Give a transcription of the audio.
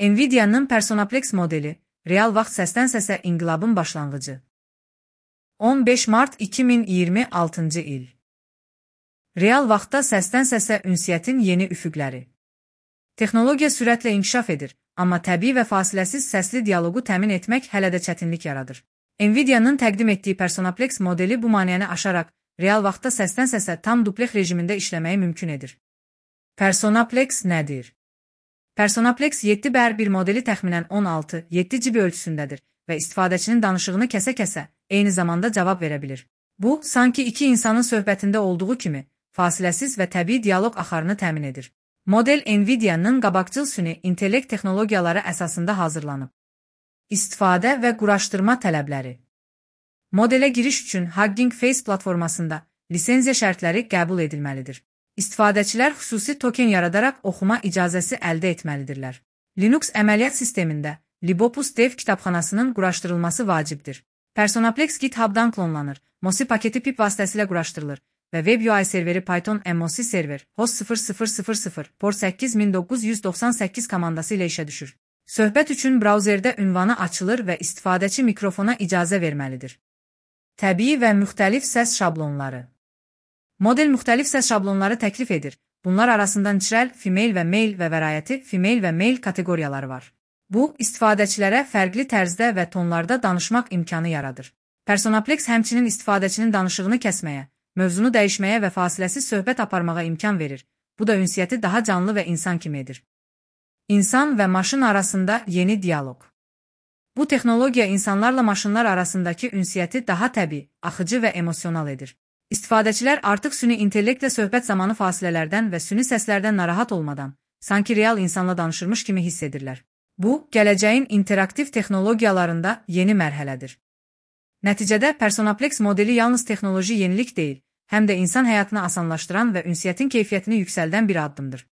Nvidia'nın Personaplex modeli, real vaxt səsdən səsə inqilabın başlanğıcı. 15 mart 2026 il. Real vaxtda səsdən səsə ünsiyyətin yeni üfüqləri. Texnologiya sürətlə inkişaf edir, amma təbii və fasiləsiz səsli dialoqu təmin etmək hələ də çətinlik yaradır. Nvidia'nın təqdim etdiyi Personaplex modeli bu maneəni aşaraq, real vaxtda səsdən səsə tam duplex rejimində işləməyi mümkün edir. Personaplex nədir? Personaplex 7:1 modeli təxminən 16-7 GB ölçüsündədir və istifadəçinin danışığını kəsə-kəsə, eyni zamanda cavab verə bilir. Bu, sanki iki insanın söhbətində olduğu kimi, fasiləsiz və təbii dialoq axarını təmin edir. Model Nvidia'nın qabaqcıl süni intellekt texnologiyaları əsasında hazırlanıb. İstifadə və quraşdırma tələbləri. Modelə giriş üçün Hugging Face platformasında lisenziya şərtləri qəbul edilməlidir. İstifadəçilər xüsusi token yaradaraq oxuma icazəsi əldə etməlidirlər. Linux əməliyyat sistemində Libopus Dev kitabxanasının quraşdırılması vacibdir. Personaplex GitHub-dan klonlanır, MOSI paketi pip vasitəsilə quraşdırılır və Web UI serveri Python MOSI server host 0000 port 8998 komandası ilə işə düşür. Söhbət üçün brauzerdə ünvanı açılır və istifadəçi mikrofona icazə verməlidir. Təbii və müxtəlif səs şablonları. Model müxtəlif səs şablonları təklif edir. Bunlar arasında natural, female və male və vərayəti female və male kateqoriyaları var. Bu, istifadəçilərə fərqli tərzdə və tonlarda danışmaq imkanı yaradır. Personaplex həmçinin istifadəçinin danışığını kəsməyə, mövzunu dəyişməyə və fasiləsiz söhbət aparmağa imkan verir. Bu da ünsiyyəti daha canlı və insan kimi edir. İnsan və maşın arasında yeni dialoq. Bu texnologiya insanlarla maşınlar arasındakı ünsiyyəti daha təbii, axıcı və emosional edir. İstifadəçilər artıq süni intellektlə söhbət zamanı fasilələrdən və süni səslərdən narahat olmadan, sanki real insanla danışırmış kimi hiss edirlər. Bu, gələcəyin interaktiv texnologiyalarında yeni mərhələdir. Nəticədə Personaplex modeli yalnız texnoloji yenilik deyil, həm də insan həyatını asanlaşdıran və ünsiyyətin keyfiyyətini yüksəldən bir addımdır.